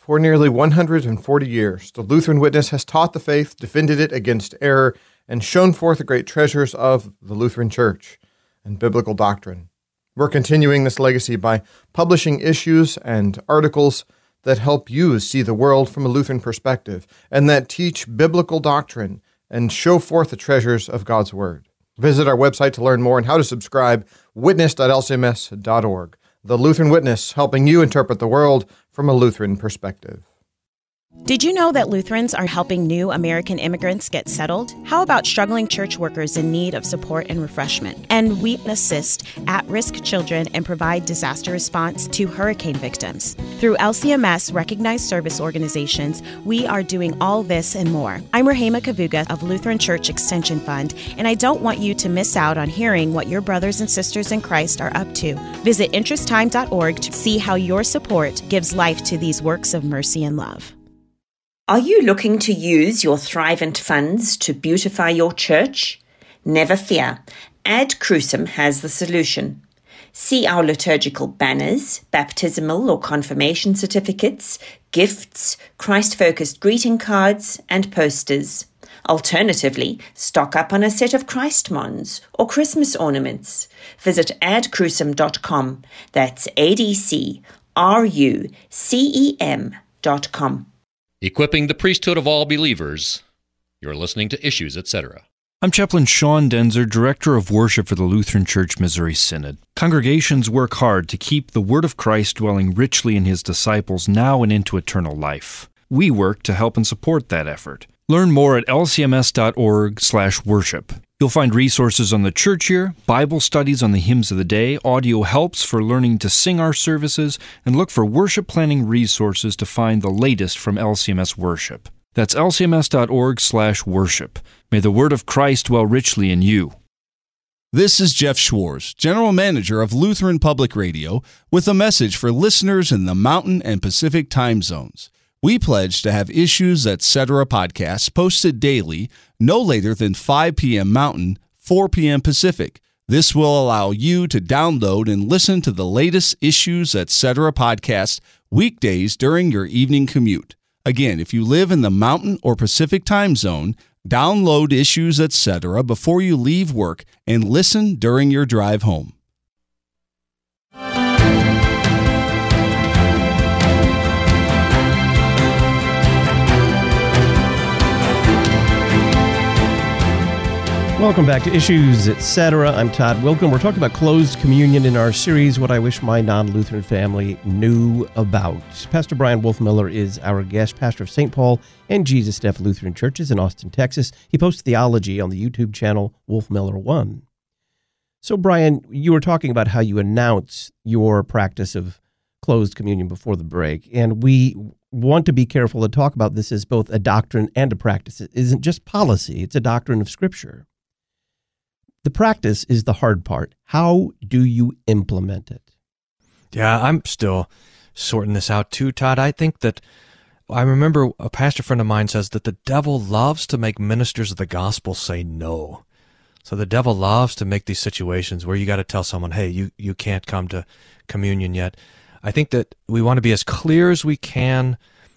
For nearly 140 years, the Lutheran Witness has taught the faith, defended it against error, and shown forth the great treasures of the Lutheran Church and biblical doctrine. We're continuing this legacy by publishing issues and articles that help you see the world from a Lutheran perspective and that teach biblical doctrine and show forth the treasures of God's Word. Visit our website to learn more and how to subscribe, witness.lcms.org. The Lutheran Witness, helping you interpret the world from a Lutheran perspective. Did you know that Lutherans are helping new American immigrants get settled? How about struggling church workers in need of support and refreshment? And we assist at-risk children and provide disaster response to hurricane victims. Through LCMS recognized service organizations, we are doing all this and more. I'm Rahema Kavuga of Lutheran Church Extension Fund, and I don't want you to miss out on hearing what your brothers and sisters in Christ are up to. Visit interesttime.org to see how your support gives life to these works of mercy and love. Are you looking to use your Thrivent funds to beautify your church? Never fear. Ad Crucem has the solution. See our liturgical banners, baptismal or confirmation certificates, gifts, Christ-focused greeting cards, and posters. Alternatively, stock up on a set of Christmons or Christmas ornaments. Visit adcrucem.com. That's ADCRUCEM.com. Equipping the priesthood of all believers. You're listening to Issues, etc. I'm Chaplain Sean Denzer, Director of Worship for the Lutheran Church Missouri Synod. Congregations work hard to keep the Word of Christ dwelling richly in His disciples now and into eternal life. We work to help and support that effort. Learn more at lcms.org/worship. You'll find resources on the church year, Bible studies on the hymns of the day, audio helps for learning to sing our services, and look for worship planning resources to find the latest from LCMS Worship. That's lcms.org/worship. May the word of Christ dwell richly in you. This is Jeff Schwartz, General Manager of Lutheran Public Radio, with a message for listeners in the Mountain and Pacific time zones. We pledge to have Issues, Etc. podcasts posted daily, no later than 5 p.m. Mountain, 4 p.m. Pacific. This will allow you to download and listen to the latest Issues, Etc. podcasts weekdays during your evening commute. Again, if you live in the Mountain or Pacific time zone, download Issues, Etc. before you leave work and listen during your drive home. Welcome back to Issues, Etc. I'm Todd Wilken. We're talking about closed communion in our series, What I Wish My Non-Lutheran Family Knew About. Pastor Brian Wolfmueller is our guest, pastor of St. Paul and Jesus Steph Lutheran Churches in Austin, Texas. He posts theology on the YouTube channel Wolfmueller1. So, Brian, you were talking about how you announce your practice of closed communion before the break, and we want to be careful to talk about this as both a doctrine and a practice. It isn't just policy, it's a doctrine of Scripture. The practice is the hard part. How do you implement it? Yeah, I'm still sorting this out too, Todd. I think that I remember a pastor friend of mine says that the devil loves to make ministers of the gospel say no. So the devil loves to make these situations where you got to tell someone, hey, you can't come to communion yet. I think that we want to be as clear as we can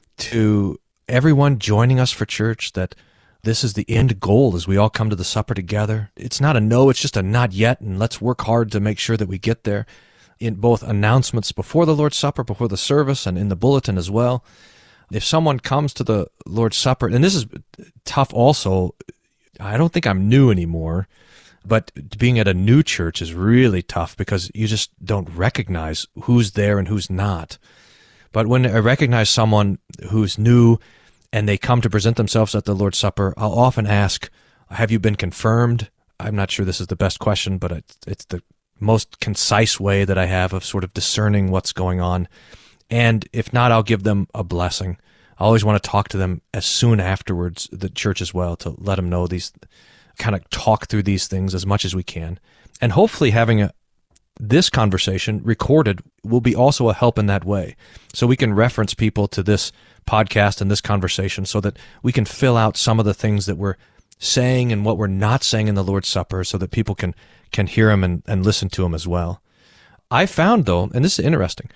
to everyone joining us for church that this is the end goal as we all come to the supper together. It's not a no, it's just a not yet, and let's work hard to make sure that we get there in both announcements before the Lord's Supper, before the service, and in the bulletin as well. If someone comes to the Lord's Supper, and this is tough also, I don't think I'm new anymore, but being at a new church is really tough because you just don't recognize who's there and who's not. But when I recognize someone who's new and they come to present themselves at the Lord's Supper, I'll often ask, have you been confirmed? I'm not sure this is the best question, but it's the most concise way that I have of sort of discerning what's going on. And if not, I'll give them a blessing. I always want to talk to them as soon afterwards, the church as well, to let them know these, kind of talk through these things as much as we can. And hopefully having this conversation recorded will be also a help in that way. So we can reference people to this podcast and this conversation so that we can fill out some of the things that we're saying and what we're not saying in the Lord's Supper so that people can hear them and listen to them as well. I found, though, and this is interesting,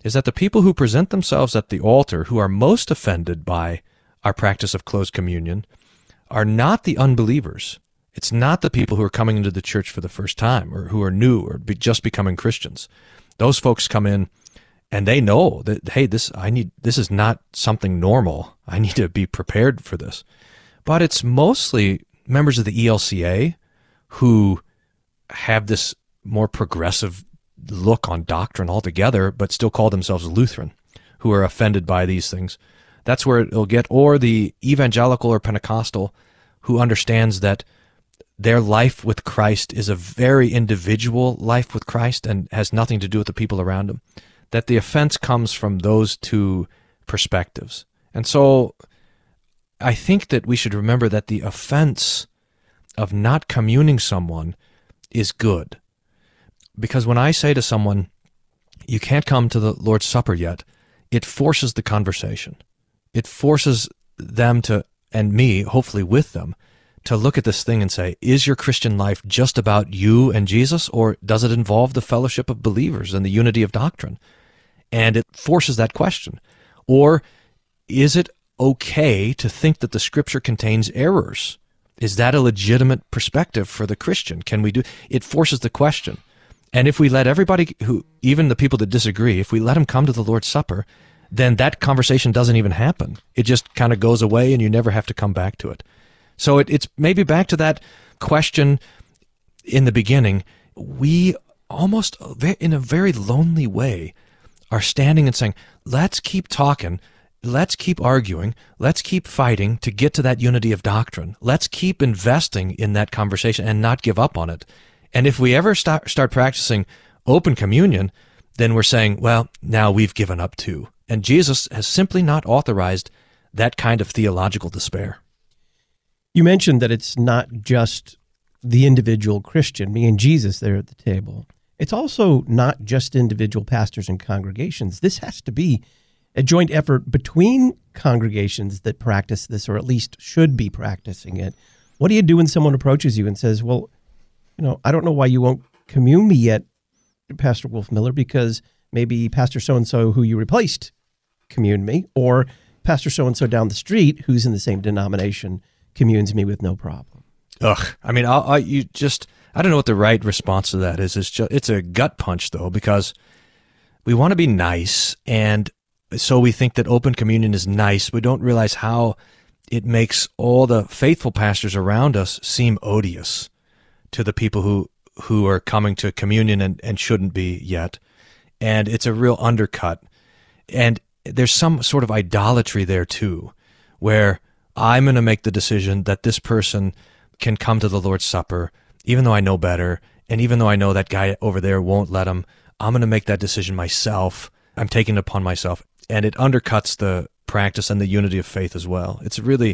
is that the people who present themselves at the altar, who are most offended by our practice of closed communion, are not the unbelievers. It's not the people who are coming into the church for the first time or who are new or just becoming Christians. Those folks come in and they know that, hey, this is not something normal. I need to be prepared for this. But it's mostly members of the ELCA who have this more progressive look on doctrine altogether, but still call themselves Lutheran, who are offended by these things. That's where it'll get. Or the evangelical or Pentecostal who understands that their life with Christ is a very individual life with Christ and has nothing to do with the people around them, that the offense comes from those two perspectives. And so I think that we should remember that the offense of not communing someone is good. Because when I say to someone, you can't come to the Lord's Supper yet, it forces the conversation. It forces them to, and me, hopefully with them, to look at this thing and say, is your Christian life just about you and Jesus, or does it involve the fellowship of believers and the unity of doctrine? And it forces that question. Or is it okay to think that the Scripture contains errors? Is that a legitimate perspective for the Christian? Can we do? It forces the question. And if we let everybody who, even the people that disagree, if we let them come to the Lord's Supper, then that conversation doesn't even happen. It just kind of goes away and you never have to come back to it. So it's maybe back to that question in the beginning. We almost, in a very lonely way, are standing and saying, let's keep talking, let's keep arguing, let's keep fighting to get to that unity of doctrine. Let's keep investing in that conversation and not give up on it. And if we ever start practicing open communion, then we're saying, well, now we've given up too. And Jesus has simply not authorized that kind of theological despair. You mentioned that it's not just the individual Christian, me and Jesus there at the table. It's also not just individual pastors and congregations. This has to be a joint effort between congregations that practice this, or at least should be practicing it. What do you do when someone approaches you and says, well, I don't know why you won't commune me yet, Pastor Wolfmueller, because maybe Pastor so-and-so who you replaced communed me, or Pastor so-and-so down the street who's in the same denomination communes me with no problem. Ugh. I mean, I don't know what the right response to that is. It's a gut punch, though, because we want to be nice, and so we think that open communion is nice. We don't realize how it makes all the faithful pastors around us seem odious to the people who are coming to communion and shouldn't be yet. And it's a real undercut. And there's some sort of idolatry there, too, where I'm going to make the decision that this person can come to the Lord's Supper, even though I know better, and even though I know that guy over there won't let him. I'm going to make that decision myself. I'm taking it upon myself. And it undercuts the practice and the unity of faith as well. It's a really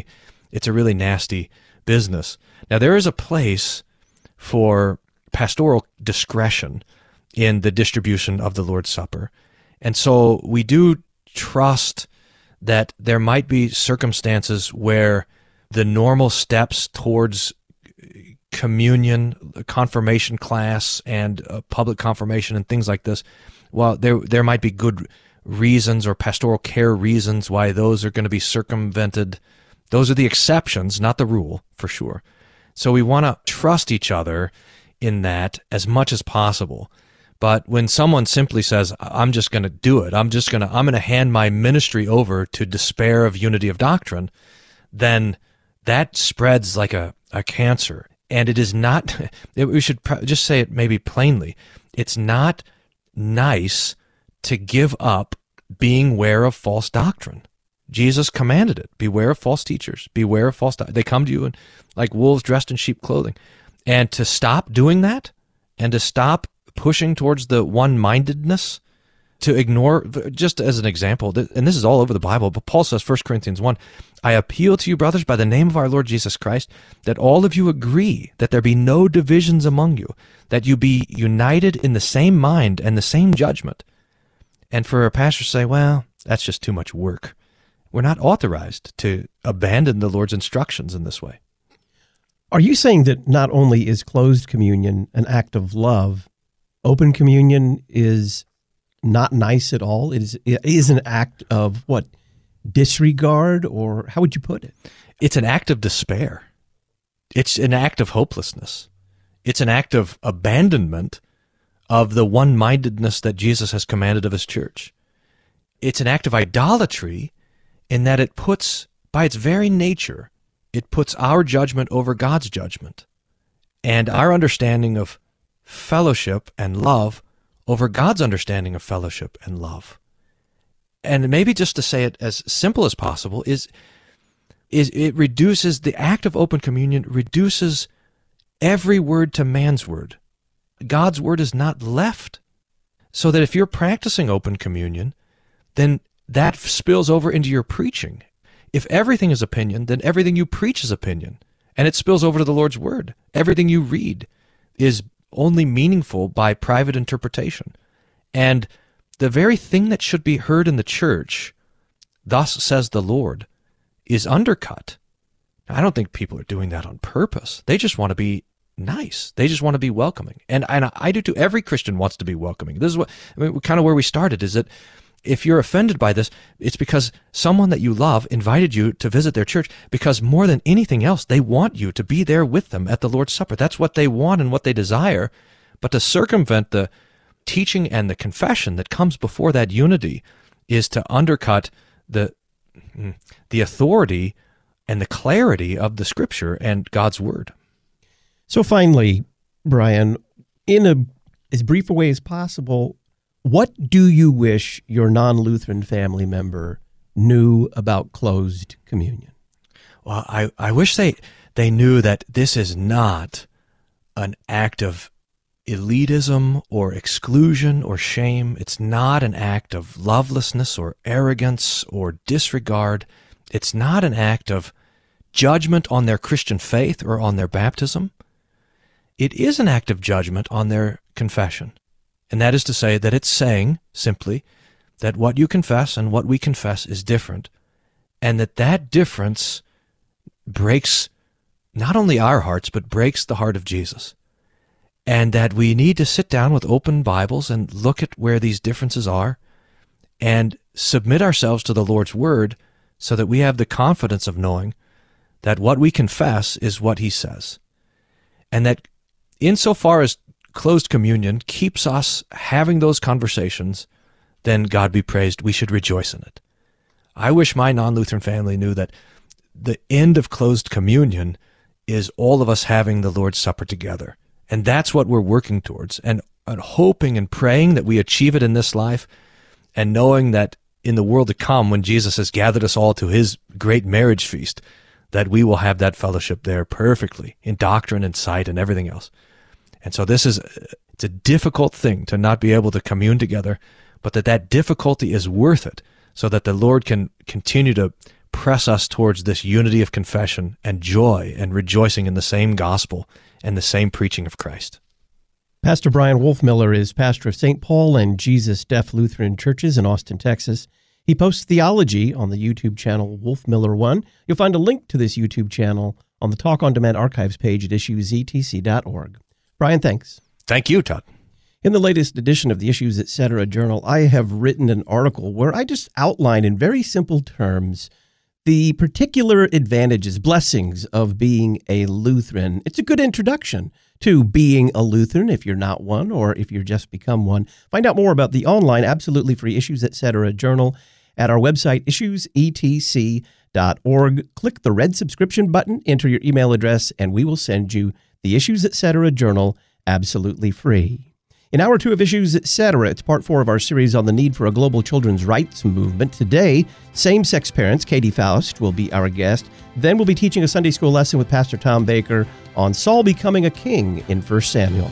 nasty business. Now, there is a place for pastoral discretion in the distribution of the Lord's Supper. And so we do trust that there might be circumstances where the normal steps towards communion, confirmation class, and public confirmation and things like this, well, there might be good reasons or pastoral care reasons why those are going to be circumvented. Those are the exceptions, not the rule, for sure. So we want to trust each other in that as much as possible. But when someone simply says, I'm just going to do it, I'm going to hand my ministry over to despair of unity of doctrine, then that spreads like a cancer. And it is not, we should just say it maybe plainly, it's not nice to give up being aware of false doctrine. Jesus commanded it. Beware of false teachers. Beware of false doctrine. They come to you like wolves dressed in sheep clothing. And to stop doing that and to stop pushing towards the one-mindedness, to ignore, just as an example, and this is all over the Bible, but Paul says, 1 Corinthians 1, I appeal to you, brothers, by the name of our Lord Jesus Christ, that all of you agree, that there be no divisions among you, that you be united in the same mind and the same judgment. And for a pastor to say, well, that's just too much work. We're not authorized to abandon the Lord's instructions in this way. Are you saying that not only is closed communion an act of love, open communion is not nice at all? It is an act of what? Disregard, or how would you put it? It's an act of despair. It's an act of hopelessness. It's an act of abandonment of the one-mindedness that Jesus has commanded of his church. It's an act of idolatry in that it puts, by its very nature, it puts our judgment over God's judgment and our understanding of fellowship and love over God's understanding of fellowship and love. And maybe just to say it as simple as possible is it reduces, the act of open communion reduces every word to man's word. God's word is not left. So that if you're practicing open communion, then that spills over into your preaching. If everything is opinion, then everything you preach is opinion. And it spills over to the Lord's word. Everything you read is only meaningful by private interpretation. And the very thing that should be heard in the church, thus says the Lord, is undercut. Now, I don't think people are doing that on purpose. They just want to be nice. They just want to be welcoming. And I do too. Every Christian wants to be welcoming. This is kind of where we started, is that if you're offended by this, it's because someone that you love invited you to visit their church, because more than anything else, they want you to be there with them at the Lord's Supper. That's what they want and what they desire. But to circumvent the teaching and the confession that comes before that unity is to undercut the authority and the clarity of the Scripture and God's Word. So finally, Brian, in as brief a way as possible, what do you wish your non-Lutheran family member knew about closed communion? Well, I wish they knew that this is not an act of elitism or exclusion or shame. It's not an act of lovelessness or arrogance or disregard. It's not an act of judgment on their Christian faith or on their baptism. It is an act of judgment on their confession. And that is to say that it's saying simply that what you confess and what we confess is different, and that difference breaks not only our hearts, but breaks the heart of Jesus. And that we need to sit down with open Bibles and look at where these differences are and submit ourselves to the Lord's Word so that we have the confidence of knowing that what we confess is what He says. And that insofar as closed communion keeps us having those conversations, then God be praised, we should rejoice in it. I wish my non-Lutheran family knew that the end of closed communion is all of us having the Lord's Supper together. And that's what we're working towards, and hoping and praying that we achieve it in this life, and knowing that in the world to come, when Jesus has gathered us all to His great marriage feast, that we will have that fellowship there perfectly, in doctrine and sight and everything else. And so it's a difficult thing to not be able to commune together, but that difficulty is worth it, so that the Lord can continue to press us towards this unity of confession and joy and rejoicing in the same gospel and the same preaching of Christ. Pastor Brian Wolfmueller is pastor of St. Paul and Jesus Deaf Lutheran Churches in Austin, Texas. He posts theology on the YouTube channel Wolfmueller1. You'll find a link to this YouTube channel on the Talk on Demand archives page at issuesetc.org. Brian, thanks. Thank you, Todd. In the latest edition of the Issues Etc. Journal, I have written an article where I just outline in very simple terms the particular advantages, blessings of being a Lutheran. It's a good introduction to being a Lutheran if you're not one, or if you've just become one. Find out more about the online, absolutely free Issues Etc. Journal at our website, issuesetc.org. Click the red subscription button, enter your email address, and we will send you the Issues Etc. Journal absolutely free. In Hour 2 of Issues Etc., it's part 4 of our series on the need for a global children's rights movement. Today, same-sex parents, Katie Faust, will be our guest. Then we'll be teaching a Sunday school lesson with Pastor Tom Baker on Saul becoming a king in 1 Samuel.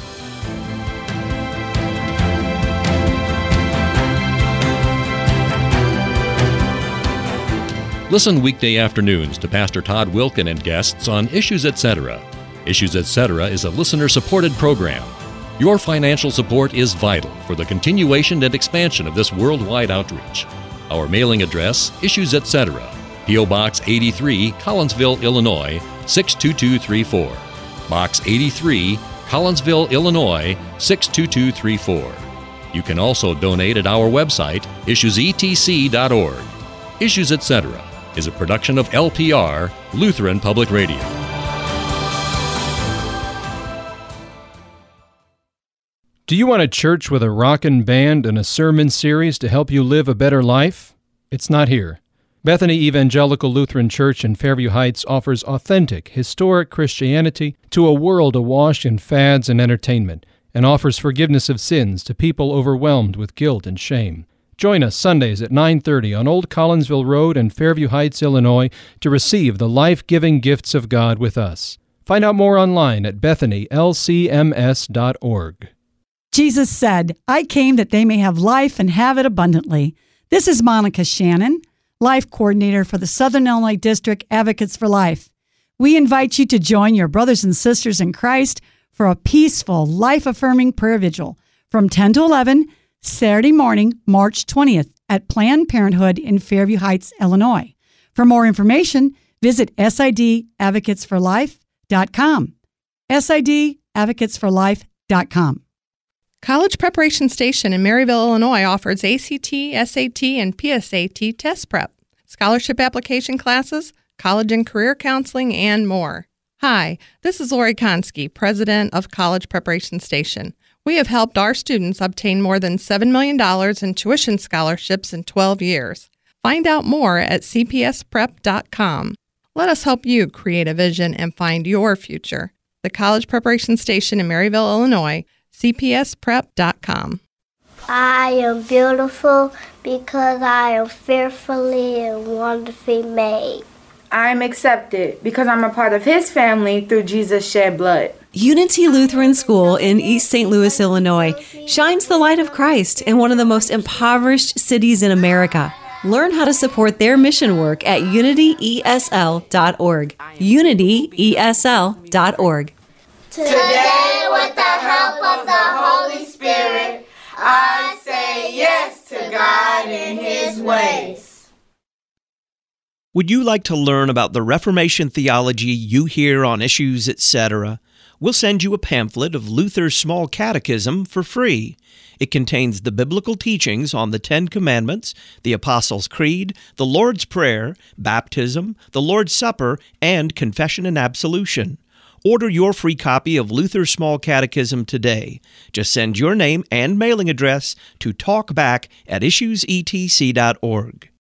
Listen weekday afternoons to Pastor Todd Wilken and guests on Issues Etc. Issues Etc. is a listener-supported program. Your financial support is vital for the continuation and expansion of this worldwide outreach. Our mailing address, Issues Etc., P.O. Box 83, Collinsville, Illinois, 62234. Box 83, Collinsville, Illinois, 62234. You can also donate at our website, issuesetc.org. Issues Etc. is a production of LPR, Lutheran Public Radio. Do you want a church with a rockin' band and a sermon series to help you live a better life? It's not here. Bethany Evangelical Lutheran Church in Fairview Heights offers authentic, historic Christianity to a world awash in fads and entertainment, and offers forgiveness of sins to people overwhelmed with guilt and shame. Join us Sundays at 9:30 on Old Collinsville Road in Fairview Heights, Illinois, to receive the life-giving gifts of God with us. Find out more online at bethanylcms.org. Jesus said, "I came that they may have life and have it abundantly." This is Monica Shannon, Life Coordinator for the Southern Illinois District Advocates for Life. We invite you to join your brothers and sisters in Christ for a peaceful, life-affirming prayer vigil from 10 to 11, Saturday morning, March 20th at Planned Parenthood in Fairview Heights, Illinois. For more information, visit sidadvocatesforlife.com. sidadvocatesforlife.com. College Preparation Station in Maryville, Illinois offers ACT, SAT, and PSAT test prep, scholarship application classes, college and career counseling, and more. Hi, this is Lori Konski, President of College Preparation Station. We have helped our students obtain more than $7 million in tuition scholarships in 12 years. Find out more at cpsprep.com. Let us help you create a vision and find your future. The College Preparation Station in Maryville, Illinois, cpsprep.com. I am beautiful because I am fearfully and wonderfully made. I'm accepted because I'm a part of His family through Jesus' shed blood. Unity Lutheran School in East St. Louis, Illinois, shines the light of Christ in one of the most impoverished cities in America. Learn how to support their mission work at unityesl.org. unityesl.org. Today, with the help of the Holy Spirit, I say yes to God and His ways. Would you like to learn about the Reformation theology you hear on Issues Etc.? We'll send you a pamphlet of Luther's Small Catechism for free. It contains the biblical teachings on the Ten Commandments, the Apostles' Creed, the Lord's Prayer, baptism, the Lord's Supper, and confession and absolution. Order your free copy of Luther's Small Catechism today. Just send your name and mailing address to talkback@issuesetc.org.